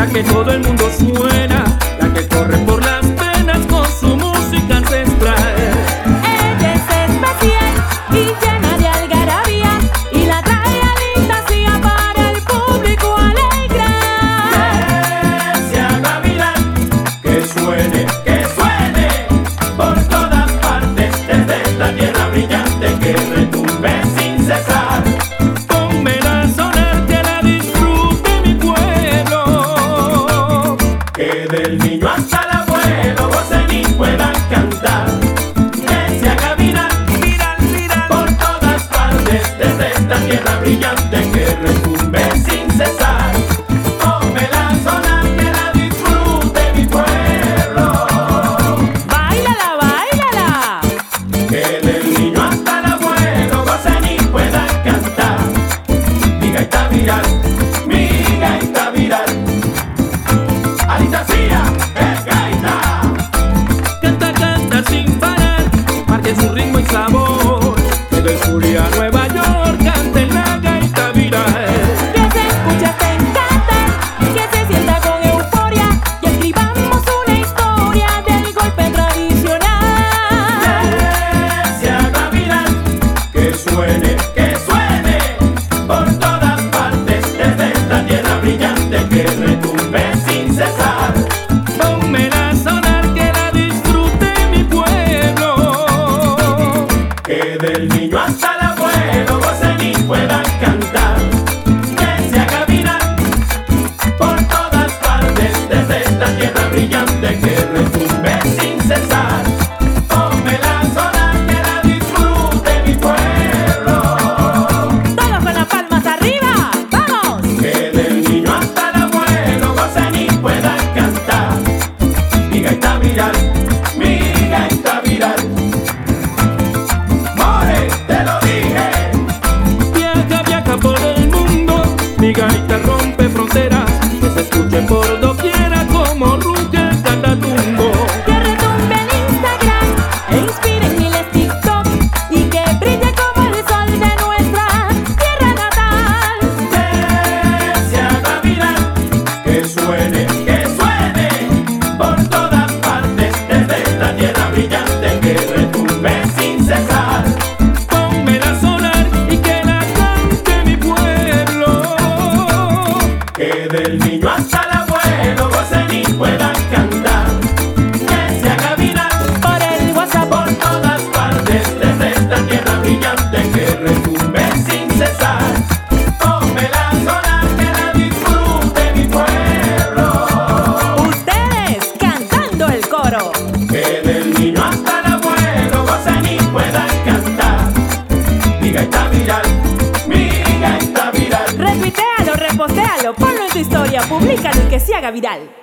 la que todo el mundo suena, la que corre por las penas con su música ancestral. Ella es especial y llena de algarabía, y la trae Alicia para el público alegrar. Que se haga viral, que suene por todas partes, desde esta tierra brillante que retumbe sin cesar. Pónmela a sonar, que la disfrute mi pueblo, que del niño hasta el abuelo gocen y puedan cantar. Que se haga viral, por todas partes, desde esta tierra brillante que retumbe sin cesar. Pónmela a sonar, que la disfrute mi pueblo, ¡Báilala, báilala! que del niño hasta el abuelo gocen y puedan cantar. Mi gaita viral, mi gaita viral. Alicia es gaita. Canta, canta sin parar, marque su ritmo y sabor. Que del Zulia a Nueva York cante la gaita viral. Que se escuche hasta encantar, que se sienta con euforia, y escribamos una historia del golpe tradicional. Que se haga viral, que suene por todas partes, desde esta tierra brillante que retumbe sin cesar. Pónmela a sonar, que la disfrute mi pueblo, que del niño hasta el abuelo gocen y puedan cantar. Que se haga viral, por todas partes, desde esta tierra brillante que retumbe sin cesar. Pónmela a sonar, que la disfrute mi pueblo, Todos con las palmas arriba, ¡vamos! que del niño hasta el abuelo gocen y puedan cantar. Mi gaita viral, mi gaita viral. More, te lo dije. Viaja, viaja por el mundo, mi gaita rompe fronteras, que se escuche por doquiera como ruge el catatumbo. Que retumbe en Instagram e inspire en miles TikTok, y que brille como el sol de nuestra tierra natal. Que se haga viral, que suene por todas partes, desde esta tierra brillante que retumbe sin cesar. Pónmela a sonar y que la cante mi pueblo, que del niño hasta el abuelo gocen y puedan cantar. Que se haga viral, Por el WhatsApp, por todas partes, desde esta tierra brillante que retumbe sin cesar. Pónmela a sonar, que la disfrute mi pueblo, ustedes cantando el coro. que del niño hasta el abuelo gocen y puedan cantar. Mi gaita viral, mi gaita viral. Retuitealo, repostéalo, ponlo en tu historia, publícalo y que se haga viral.